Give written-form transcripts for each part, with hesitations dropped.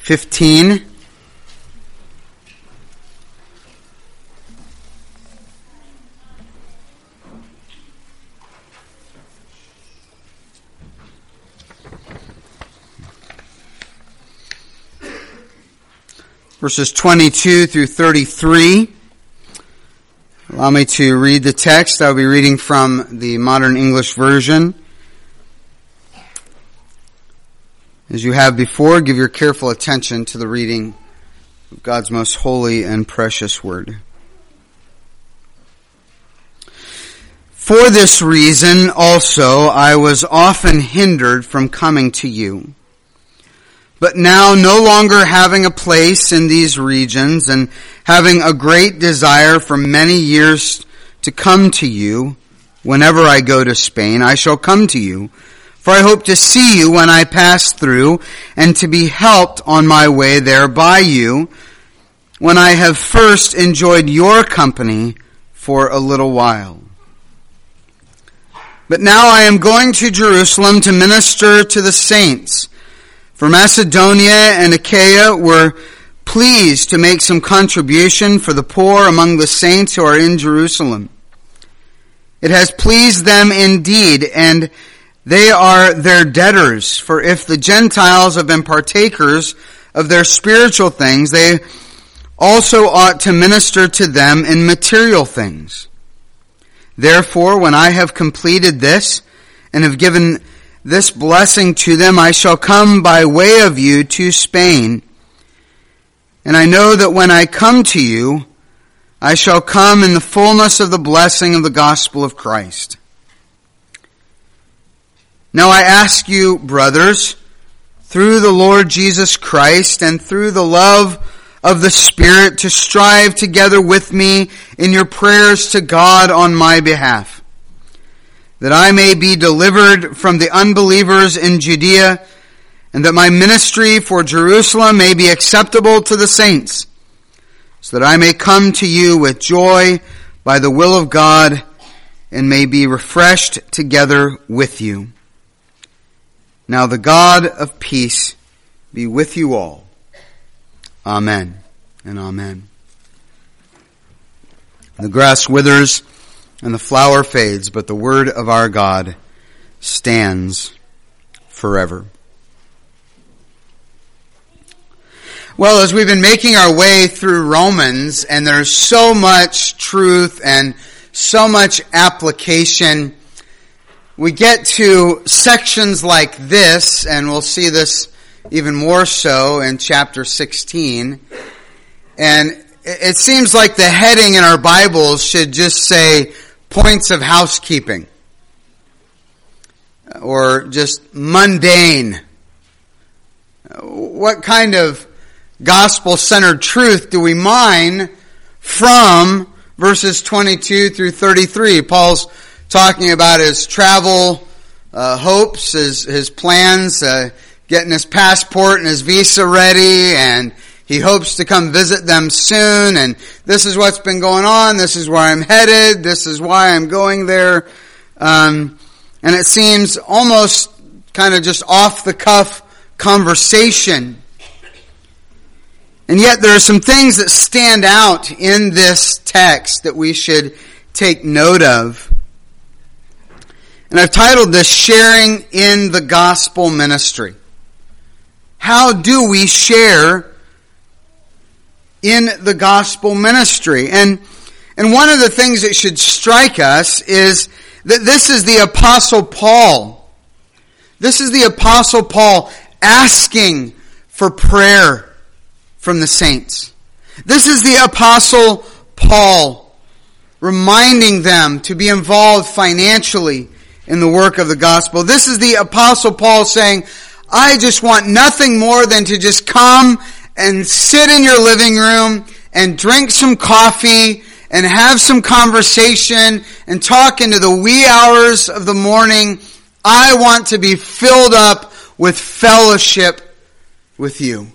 15. Verses 22 through 33. Allow me to read the text. I'll be reading from the Modern English Version. As you have before, give your careful attention to the reading of God's most holy and precious word. For this reason also I was often hindered from coming to you. But now, no longer having a place in these regions and having a great desire for many years to come to you, whenever I go to Spain, I shall come to you. For I hope to see you when I pass through and to be helped on my way there by you, when I have first enjoyed your company for a little while. But now I am going to Jerusalem to minister to the saints. For Macedonia and Achaia were pleased to make some contribution for the poor among the saints who are in Jerusalem. It has pleased them indeed, and they are their debtors. For if the Gentiles have been partakers of their spiritual things, they also ought to minister to them in material things. Therefore, when I have completed this and have given this blessing to them, I shall come by way of you to Spain. And I know that when I come to you, I shall come in the fullness of the blessing of the gospel of Christ. Now I ask you, brothers, through the Lord Jesus Christ and through the love of the Spirit, to strive together with me in your prayers to God on my behalf, that I may be delivered from the unbelievers in Judea, and that my ministry for Jerusalem may be acceptable to the saints, so that I may come to you with joy by the will of God, and may be refreshed together with you. Now the God of peace be with you all. Amen and amen. The grass withers and the flower fades, but the word of our God stands forever. Well, as we've been making our way through Romans, and there's so much truth and so much application, we get to sections like this, and we'll see this even more so in chapter 16. And it seems like the heading in our Bibles should just say points of housekeeping, or just mundane. What kind of gospel-centered truth do we mine from verses 22 through 33? Paul's talking about his travel hopes, his plans, getting his passport and his visa ready, and he hopes to come visit them soon, and this is what's been going on, this is where I'm headed, this is why I'm going there. And it seems almost kind of just off-the-cuff conversation. And yet there are some things that stand out in this text that we should take note of. And I've titled this, Sharing in the Gospel Ministry. How do we share in the gospel ministry? And one of the things that should strike us is that this is the Apostle Paul. This is the Apostle Paul asking for prayer from the saints. This is the Apostle Paul reminding them to be involved financially in the work of the gospel. This is the Apostle Paul saying, I just want nothing more than to just come and sit in your living room and drink some coffee and have some conversation and talk into the wee hours of the morning. I want to be filled up with fellowship with you.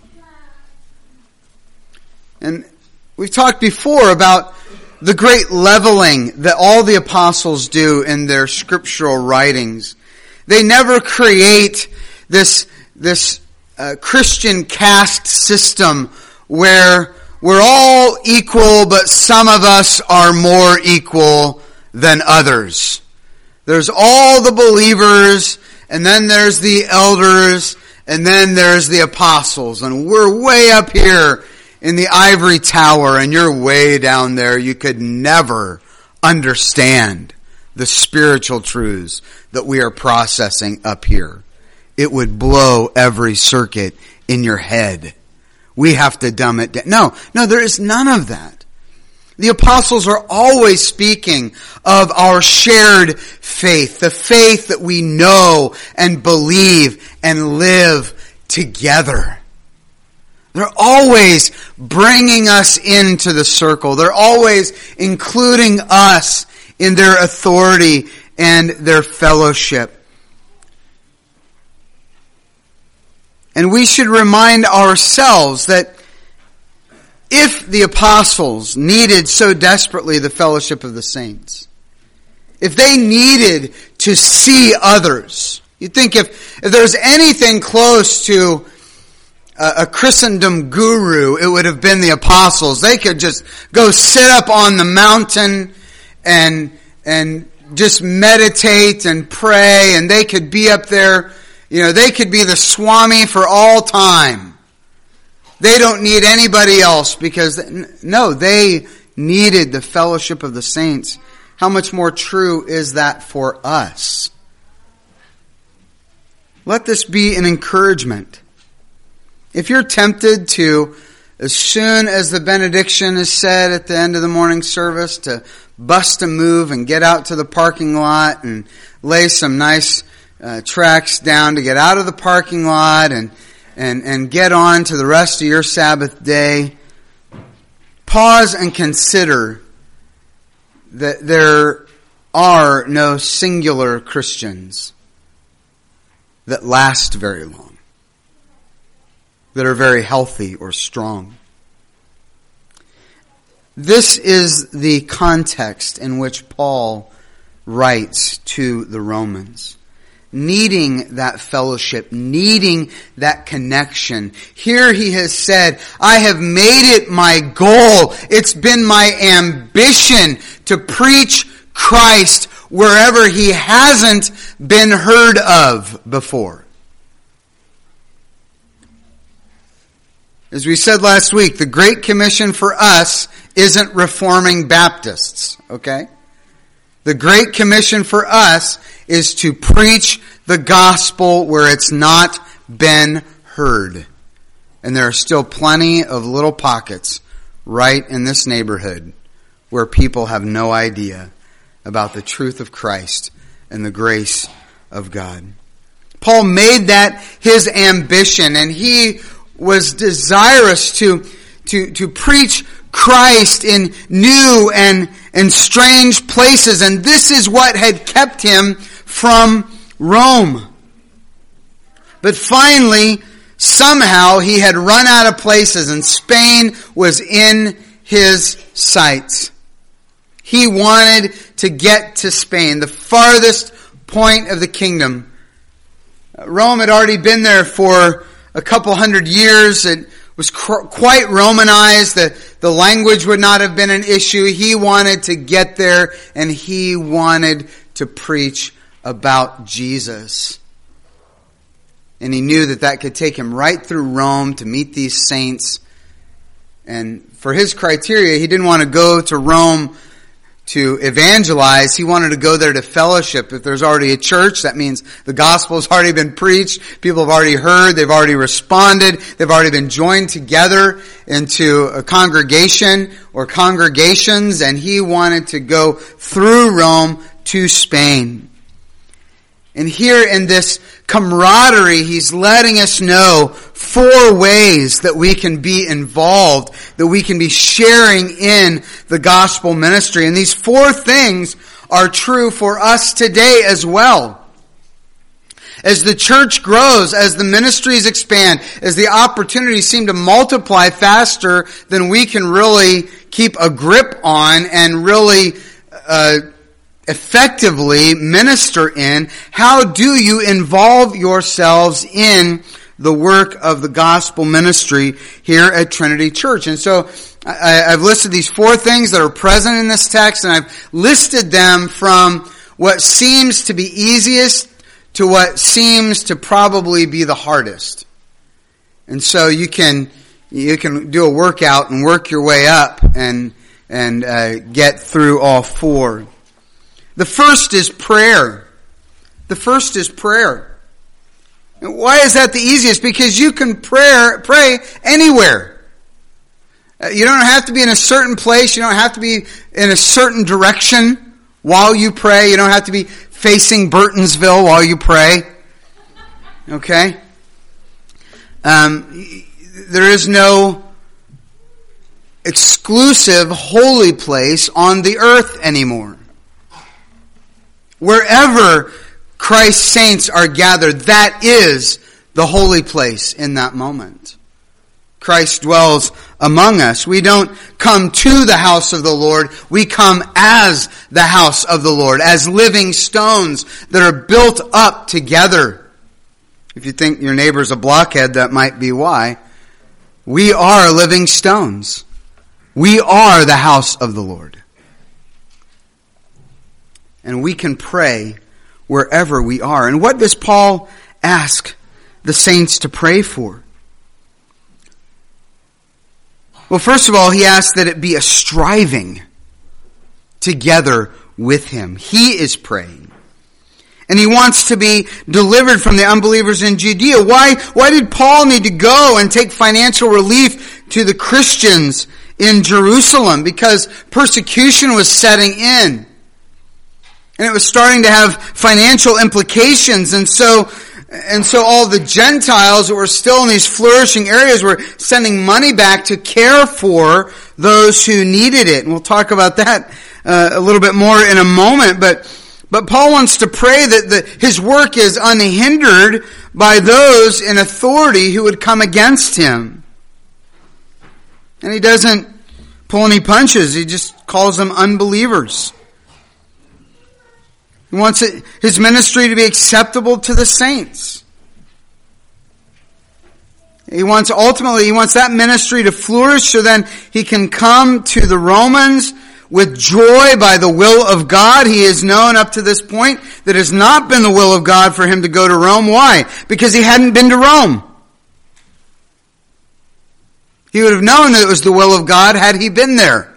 And we've talked before about the great leveling that all the apostles do in their scriptural writings. They never create this Christian caste system where we're all equal, but some of us are more equal than others. There's all the believers, and then there's the elders, and then there's the apostles, and we're way up here in the ivory tower, and you're way down there. You could never understand the spiritual truths that we are processing up here. It would blow every circuit in your head. We have to dumb it down. No, there is none of that. The apostles are always speaking of our shared faith, the faith that we know and believe and live together. They're always bringing us into the circle. They're always including us in their authority and their fellowship. And we should remind ourselves that if the apostles needed so desperately the fellowship of the saints, if they needed to see others, you'd think if there's anything close to a Christendom guru, it would have been the apostles. They could just go sit up on the mountain and just meditate and pray, and they could be up there. They could be the Swami for all time. They don't need anybody else because, no, they needed the fellowship of the saints. How much more true is that for us? Let this be an encouragement. If you're tempted to, as soon as the benediction is said at the end of the morning service, to bust a move and get out to the parking lot and lay some nice tracks down to get out of the parking lot and get on to the rest of your Sabbath day, pause and consider that there are no singular Christians that last very long, that are very healthy or strong. This is the context in which Paul writes to the Romans. Needing that fellowship, needing that connection. Here he has said, I have made it my goal. It's been my ambition to preach Christ wherever he hasn't been heard of before. As we said last week, the Great Commission for us isn't reforming Baptists, okay? The Great Commission for us is to preach the gospel where it's not been heard. And there are still plenty of little pockets right in this neighborhood where people have no idea about the truth of Christ and the grace of God. Paul made that his ambition, and he was desirous to preach Christ in new and strange places, and this is what had kept him from Rome. But finally, somehow he had run out of places, and Spain was in his sights. He wanted to get to Spain, the farthest point of the kingdom. Rome had already been there for a couple hundred years. It was quite Romanized. The language would not have been an issue. He wanted to get there, and he wanted to preach about Jesus. And he knew that could take him right through Rome to meet these saints. And for his criteria, he didn't want to go to Rome to evangelize. He wanted to go there to fellowship. If there's already a church, that means the gospel has already been preached. People have already heard. They've already responded. They've already been joined together into a congregation or congregations. And he wanted to go through Rome to Spain. And here in this camaraderie, he's letting us know 4 ways that we can be involved, that we can be sharing in the gospel ministry. And these 4 things are true for us today as well. As the church grows, as the ministries expand, as the opportunities seem to multiply faster than we can really keep a grip on and really effectively minister in, how do you involve yourselves in the work of the gospel ministry here at Trinity Church. And so I've listed these 4 things that are present in this text, and I've listed them from what seems to be easiest to what seems to probably be the hardest. And so you can do a workout and work your way up and get through all 4. The first is prayer. The first is prayer. And why is that the easiest? Because you can pray anywhere. You don't have to be in a certain place. You don't have to be in a certain direction while you pray. You don't have to be facing Burtonsville while you pray. Okay? There is no exclusive holy place on the earth anymore. Wherever Christ's saints are gathered, that is the holy place in that moment. Christ dwells among us. We don't come to the house of the Lord. We come as the house of the Lord, as living stones that are built up together. If you think your neighbor's a blockhead, that might be why. We are living stones. We are the house of the Lord. And we can pray wherever we are. And what does Paul ask the saints to pray for? Well, first of all, he asks that it be a striving together with him. He is praying. And he wants to be delivered from the unbelievers in Judea. Why did Paul need to go and take financial relief to the Christians in Jerusalem? Because persecution was setting in. And it was starting to have financial implications. And so all the Gentiles that were still in these flourishing areas were sending money back to care for those who needed it. And we'll talk about that a little bit more in a moment. But Paul wants to pray that his work is unhindered by those in authority who would come against him. And he doesn't pull any punches. He just calls them unbelievers. He wants his ministry to be acceptable to the saints. He wants that ministry to flourish so then he can come to the Romans with joy by the will of God. He has known up to this point that it has not been the will of God for him to go to Rome. Why? Because he hadn't been to Rome. He would have known that it was the will of God had he been there.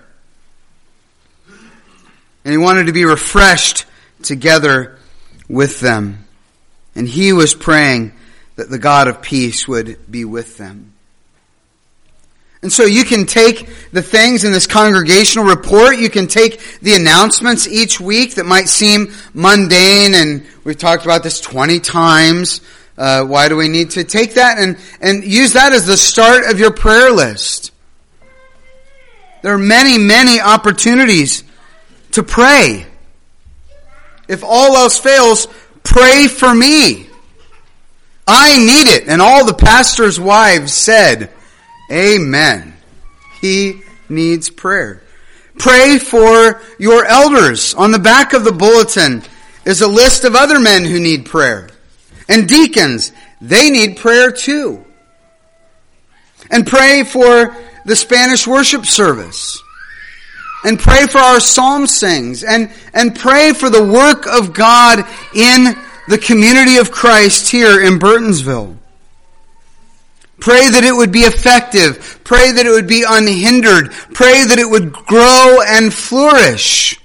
And he wanted to be refreshed together with them. And he was praying that the God of peace would be with them. And so you can take the things in this congregational report, you can take the announcements each week that might seem mundane, and we've talked about this 20 times. Why do we need to take that and use that as the start of your prayer list? There are many, many opportunities to pray. If all else fails, pray for me. I need it. And all the pastors' wives said, amen. He needs prayer. Pray for your elders. On the back of the bulletin is a list of other men who need prayer. And deacons, they need prayer too. And pray for the Spanish worship service. And pray for our psalm sings. And pray for the work of God in the community of Christ here in Burtonsville. Pray that it would be effective. Pray that it would be unhindered. Pray that it would grow and flourish.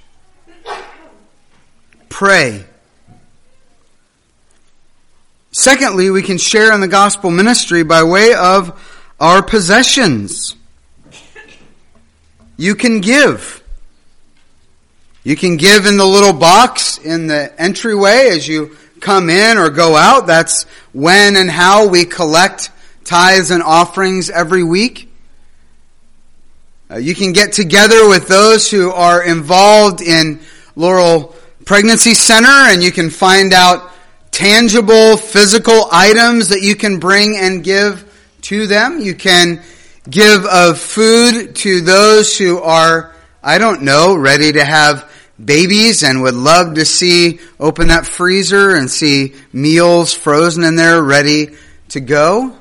Pray. Secondly, we can share in the gospel ministry by way of our possessions. You can give. You can give in the little box in the entryway as you come in or go out. That's when and how we collect tithes and offerings every week. You can get together with those who are involved in Laurel Pregnancy Center, and you can find out tangible, physical items that you can bring and give to them. You can give of food to those who are, ready to have babies and would love to open that freezer and see meals frozen in there ready to go?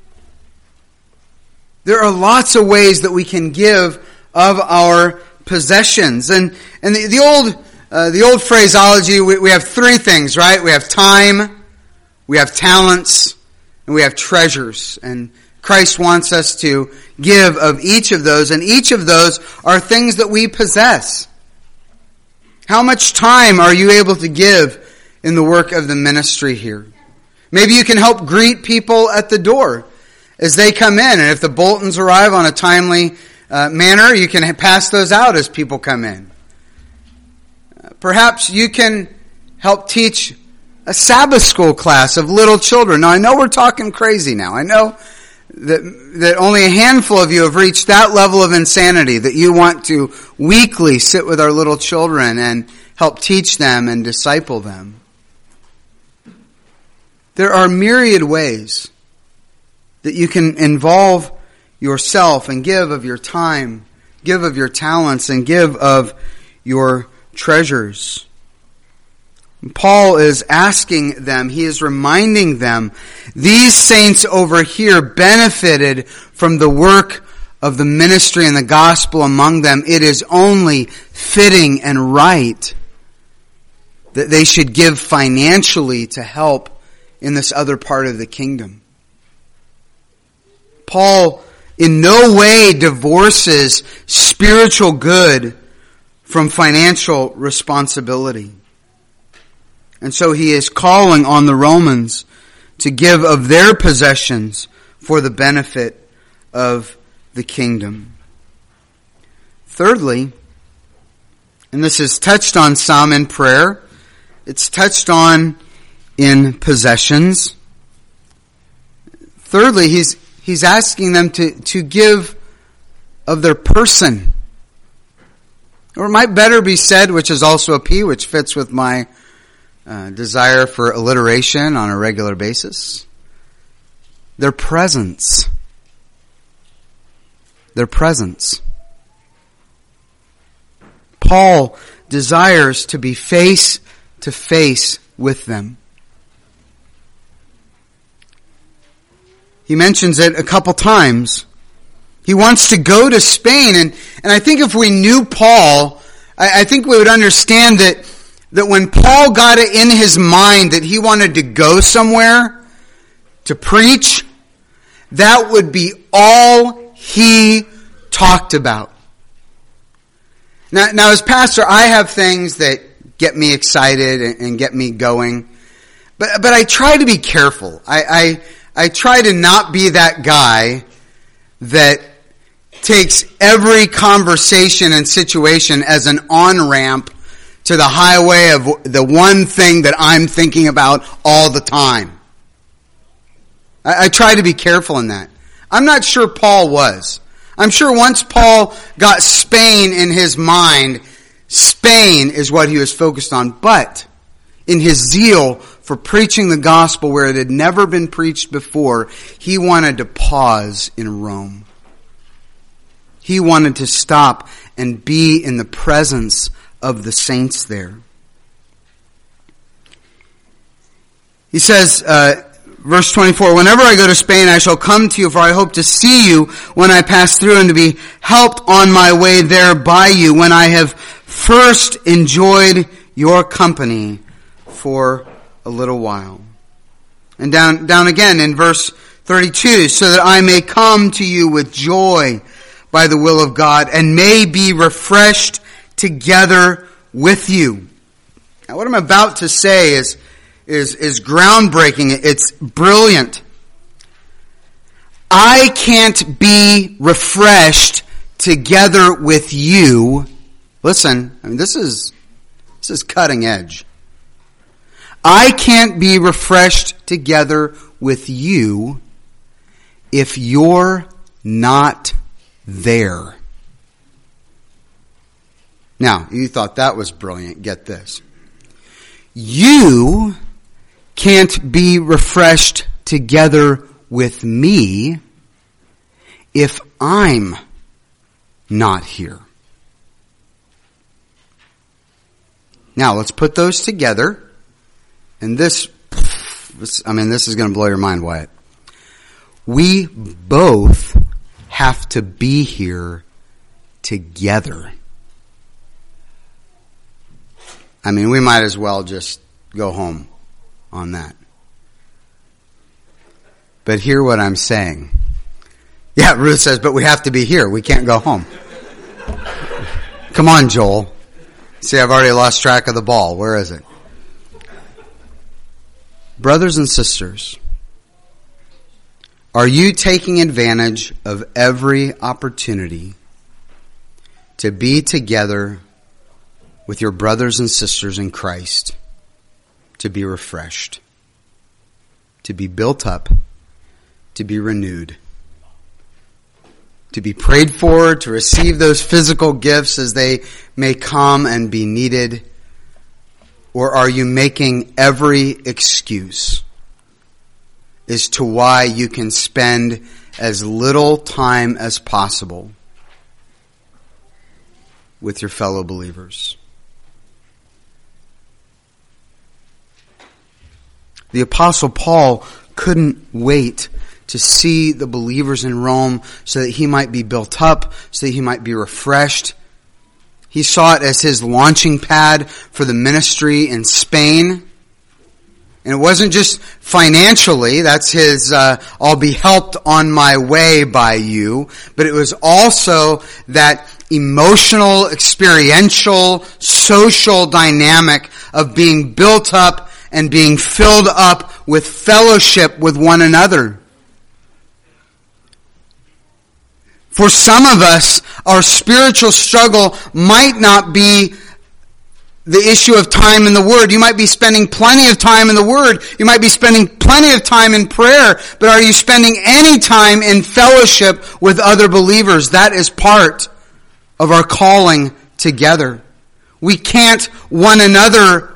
There are lots of ways that we can give of our possessions. And the old phraseology, we have three things, right? We have time, we have talents, and we have treasures. And Christ wants us to give of each of those, and each of those are things that we possess. How much time are you able to give in the work of the ministry here? Maybe you can help greet people at the door as they come in, and if the bulletins arrive on a timely manner, you can pass those out as people come in. Perhaps you can help teach a Sabbath school class of little children. Now, I know we're talking crazy now. I know that only a handful of you have reached that level of insanity that you want to weekly sit with our little children and help teach them and disciple them. There are myriad ways that you can involve yourself and give of your time, give of your talents, and give of your treasures. Paul is asking them, he is reminding them, these saints over here benefited from the work of the ministry and the gospel among them. It is only fitting and right that they should give financially to help in this other part of the kingdom. Paul in no way divorces spiritual good from financial responsibility. And so he is calling on the Romans to give of their possessions for the benefit of the kingdom. Thirdly, and this is touched on some in prayer, it's touched on in possessions. Thirdly, he's asking them to give of their person. Or it might better be said, which is also a P, which fits with my desire for alliteration on a regular basis. Their presence. Their presence. Paul desires to be face to face with them. He mentions it a couple times. He wants to go to Spain, and I think if we knew Paul, I think we would understand that when Paul got it in his mind that he wanted to go somewhere to preach, that would be all he talked about. Now as pastor, I have things that get me excited and get me going, but I try to be careful. I try to not be that guy that takes every conversation and situation as an on-ramp to the highway of the one thing that I'm thinking about all the time. I try to be careful in that. I'm not sure Paul was. I'm sure once Paul got Spain in his mind, Spain is what he was focused on. But in his zeal for preaching the gospel where it had never been preached before, he wanted to pause in Rome. He wanted to stop and be in the presence of the saints there. He says, verse 24, whenever I go to Spain, I shall come to you, for I hope to see you when I pass through and to be helped on my way there by you, when I have first enjoyed your company for a little while. And down again in verse 32, so that I may come to you with joy by the will of God, and may be refreshed together with you. Now what I'm about to say is groundbreaking. It's brilliant. I can't be refreshed together with you. Listen, I mean, this is cutting edge. I can't be refreshed together with you if you're not there. Now, you thought that was brilliant. Get this. You can't be refreshed together with me if I'm not here. Now, let's put those together. And this is going to blow your mind, Wyatt. we both have to be here together. I mean, we might as well just go home on that. But hear what I'm saying. Yeah, Ruth says, but we have to be here. We can't go home. Come on, Joel. See, I've already lost track of the ball. Where is it? Brothers and sisters, are you taking advantage of every opportunity to be together with your brothers and sisters in Christ, to be refreshed, to be built up, to be renewed, to be prayed for, to receive those physical gifts as they may come and be needed? Or are you making every excuse as to why you can spend as little time as possible with your fellow believers? The Apostle Paul couldn't wait to see the believers in Rome so that he might be built up, so that he might be refreshed. He saw it as his launching pad for the ministry in Spain. And it wasn't just financially, that's his, I'll be helped on my way by you, but it was also that emotional, experiential, social dynamic of being built up and being filled up with fellowship with one another. For some of us, our spiritual struggle might not be the issue of time in the Word. You might be spending plenty of time in the Word. You might be spending plenty of time in prayer. But are you spending any time in fellowship with other believers? That is part of our calling together. We can't one another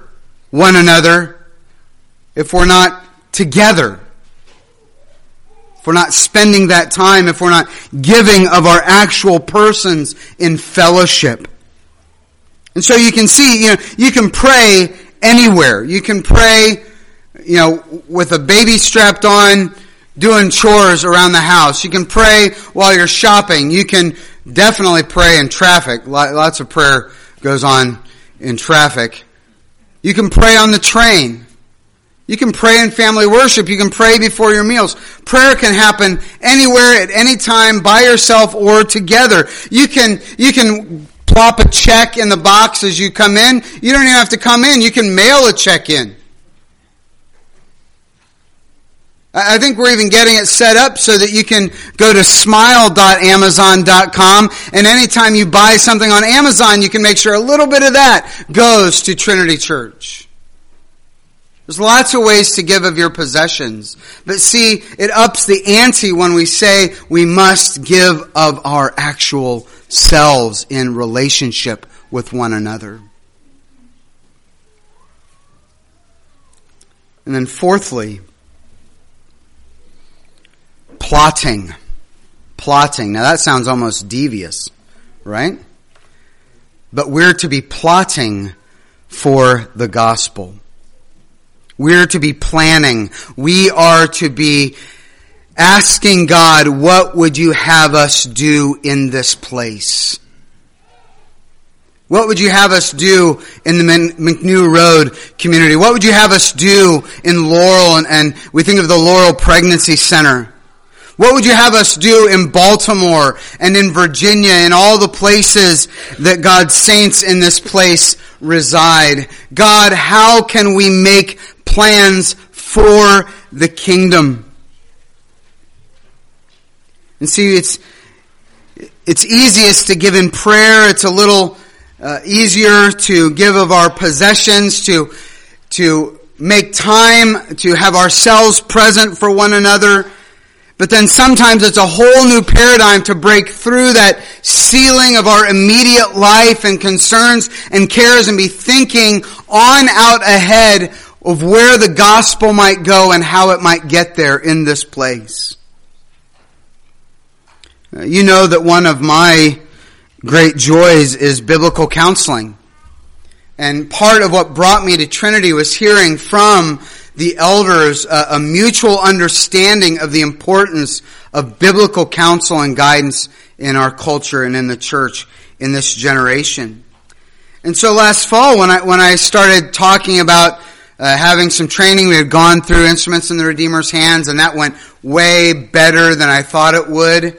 if we're not together. If we're not spending that time, if we're not giving of our actual persons in fellowship. And so you can see, you can pray anywhere. You can pray, with a baby strapped on, doing chores around the house. You can pray while you're shopping. You can definitely pray in traffic. Lots of prayer goes on in traffic. You can pray on the train. You can pray in family worship. You can pray before your meals. Prayer can happen anywhere, at any time, by yourself or together. You can plop a check in the box as you come in. You don't even have to come in. You can mail a check in. I think we're even getting it set up so that you can go to smile.amazon.com, and anytime you buy something on Amazon, you can make sure a little bit of that goes to Trinity Church. There's lots of ways to give of your possessions. But see, it ups the ante when we say we must give of our actual selves in relationship with one another. And then fourthly, plotting. Plotting. Now that sounds almost devious, right? But we're to be plotting for the gospel. We're to be planning. We are to be asking God, what would you have us do in this place? What would you have us do in the McNew Road community? What would you have us do in Laurel, and we think of the Laurel Pregnancy Center? What would you have us do in Baltimore and in Virginia and all the places that God's saints in this place reside? God, how can we make plans for the kingdom? And see, it's easiest to give in prayer. It's a little easier to give of our possessions, to make time, to have ourselves present for one another. But then sometimes it's a whole new paradigm to break through that ceiling of our immediate life and concerns and cares and be thinking on out ahead of where the gospel might go and how it might get there in this place. You know that one of my great joys is biblical counseling. And part of what brought me to Trinity was hearing from the elders a mutual understanding of the importance of biblical counsel and guidance in our culture and in the church in this generation. And so last fall, when I started talking about having some training, we had gone through Instruments in the Redeemer's Hands, and that went way better than I thought it would.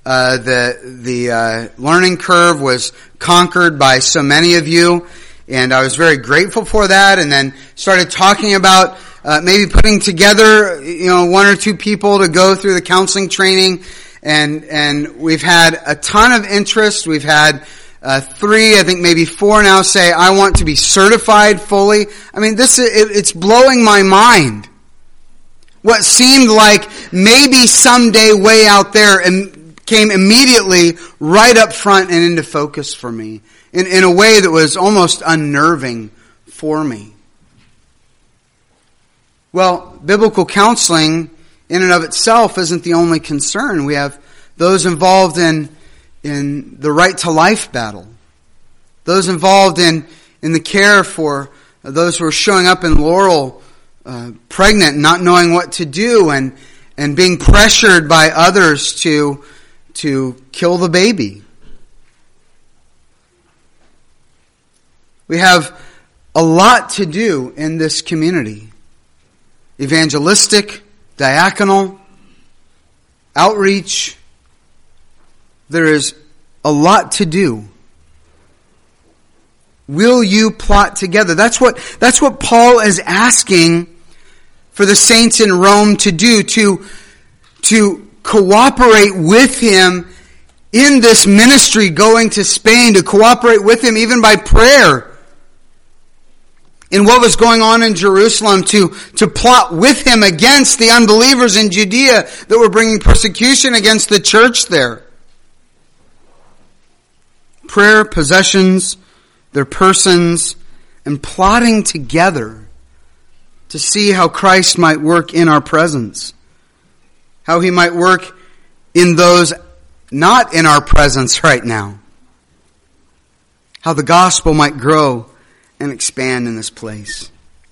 The learning curve was conquered by so many of you, and I was very grateful for that. And then started talking about maybe putting together, one or two people to go through the counseling training, and we've had a ton of interest. We've had 3, I think maybe 4 now say, I want to be certified fully. I mean, it's blowing my mind. What seemed like maybe someday way out there and came immediately right up front and into focus for me in a way that was almost unnerving for me. Well, biblical counseling in and of itself isn't the only concern. We have those involved in the right to life battle. Those involved in the care for those who are showing up in Laurel pregnant, not knowing what to do, and being pressured by others to kill the baby. We have a lot to do in this community. Evangelistic, diaconal, outreach. There is a lot to do. Will you plot together? That's what Paul is asking for the saints in Rome to do, to cooperate with him in this ministry going to Spain, to cooperate with him even by prayer in what was going on in Jerusalem, to plot with him against the unbelievers in Judea that were bringing persecution against the church there. Prayer, possessions, their persons, and plotting together to see how Christ might work in our presence. How he might work in those not in our presence right now. How the gospel might grow and expand in this place.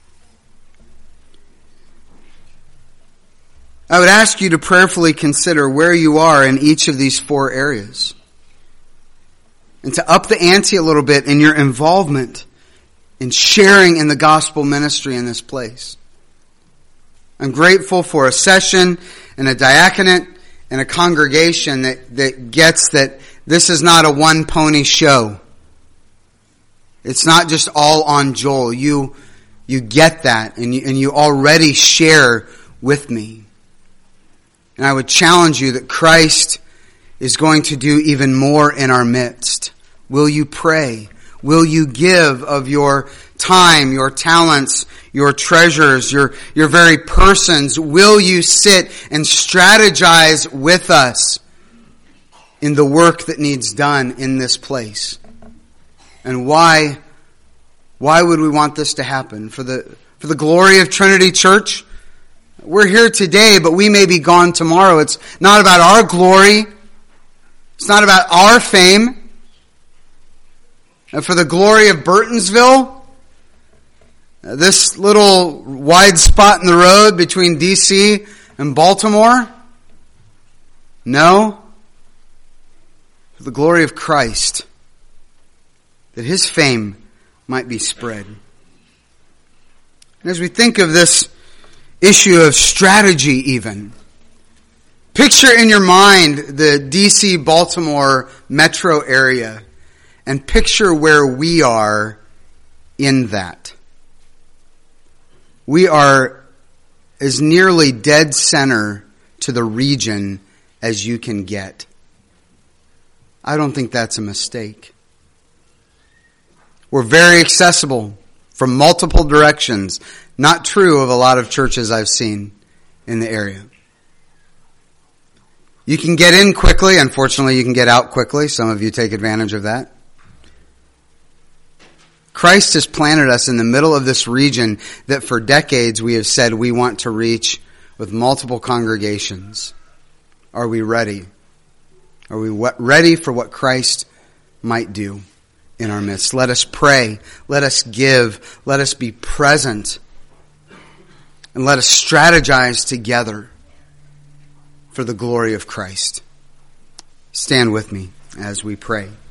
I would ask you to prayerfully consider where you are in each of these 4 areas. And to up the ante a little bit in your involvement in sharing in the gospel ministry in this place. I'm grateful for a session and a diaconate and a congregation that gets that this is not a one-pony show. It's not just all on Joel. You get that, and you already share with me. And I would challenge you that Christ is going to do even more in our midst. Will you pray? Will you give of your time, your talents, your treasures, your very persons? Will you sit and strategize with us in the work that needs done in this place? And why would we want this to happen? For the glory of Trinity Church? We're here today, but we may be gone tomorrow. It's not about our glory. It's not about our fame. And for the glory of Burtonsville, this little wide spot in the road between D.C. and Baltimore? No. For the glory of Christ, that his fame might be spread. And as we think of this issue of strategy even, picture in your mind the D.C.-Baltimore metro area and picture where we are in that. We are as nearly dead center to the region as you can get. I don't think that's a mistake. We're very accessible from multiple directions. Not true of a lot of churches I've seen in the area. You can get in quickly. Unfortunately, you can get out quickly. Some of you take advantage of that. Christ has planted us in the middle of this region that for decades we have said we want to reach with multiple congregations. Are we ready? Are we ready for what Christ might do in our midst? Let us pray. Let us give. Let us be present. And And let us strategize together for the glory of Christ. Stand with me as we pray.